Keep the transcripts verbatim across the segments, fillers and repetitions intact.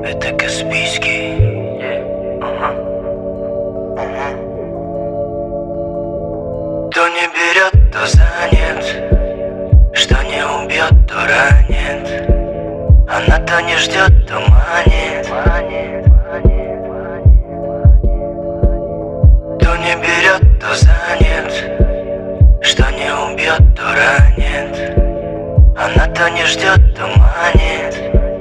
Это Каспийский. Ага. Ага. То не берет, то занят. Что не убьет, то ранит. Она то не ждет, то манит. То не берет, то занят. Что не убьет, то ранит. Она то не ждет, то манит.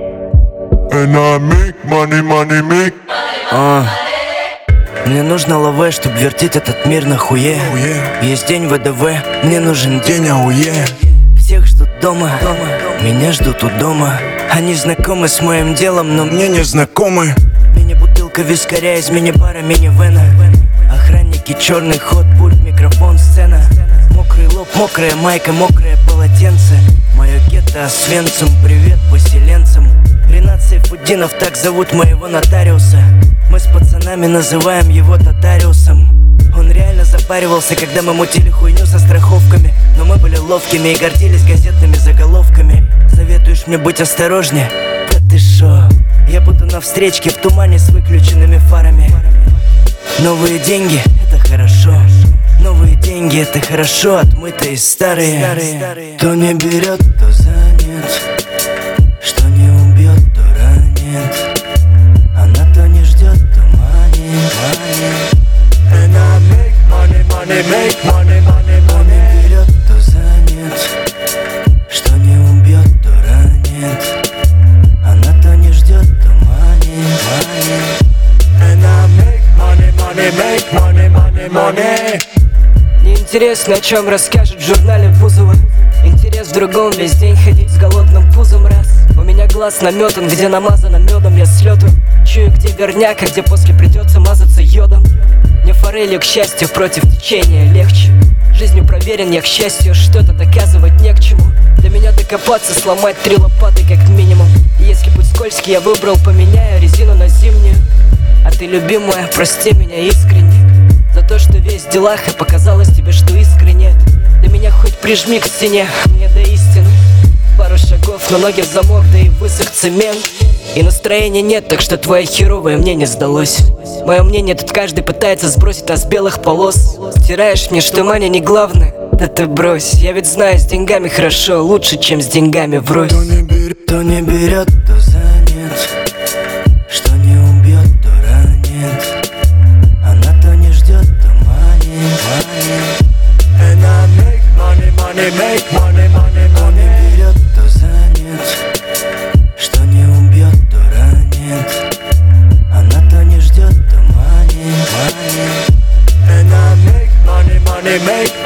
And I make money, money, make А, мне нужно лавэ, чтоб вертеть этот мир на хуе. Есть день ВДВ, мне нужен день АУЕ. Всех ждут дома, меня ждут у дома. Они знакомы с моим делом, но мне не знакомы. Мини-бутылка вискаря из мини-бара, мини-вена. Охранники, черный ход, пульт, микрофон, сцена. Мокрый лоб, мокрая майка, мокрое полотенце. Мое гетто Освенцим, привет поселенцам. Ренат Сайфуддинов, так зовут моего нотариуса. Мы с пацанами называем его Татариусом. Он реально запаривался, когда мы мутили хуйню со страховками. Но мы были ловкими и гордились газетными заголовками. Советуешь мне быть осторожнее? Да ты шо? Я буду на встречке в тумане с выключенными фарами. Новые деньги — это хорошо. Новые деньги — это хорошо, отмытые старые. То не берет, то занят. Что не убьет, то ранит. Она то не ждет, то манит. And I make money, money, make money, money, То money. не берет, то занят. Что не убьет, то ранит. Она то не ждет, то манит. And I make money, money, make money, money, money. Мне интересно, о чем расскажет в журнале Бузова. Интерес в другом, весь день ходить с голодным пузом раз. У меня глаз наметан, где намазано медом, я с лету. Чую, где верняк, а где после придется мазаться йодом. Мне форелью, к счастью, против течения легче. Жизнью проверен я, к счастью, что-то доказывать не к чему. Для меня докопаться, сломать три лопаты как минимум. И если путь скользкий я выбрал, поменяю резину на зимнюю. А ты, любимая, прости меня искренне за то, что весь в делах, и показалось тебе, что искры нет. Ты меня хоть прижми к стене, мне до истины пару шагов, но ноги в замок, да и высох цемент. И настроения нет, так что твое херовое мне не сдалось. Мое мнение тут каждый пытается сбросить, а с белых полос стираешь мне, что Маня не главное. Да ты брось, я ведь знаю, с деньгами хорошо, лучше, чем с деньгами врозь. То не берет, то не берет, то занят. Что не убьет, то ранит. Она то не ждет, то манит. And I make money, money, make money, money, То не money. берет, то занят. Что не убьет, то ранит. Она то не ждет, то манит. And I make money, money, make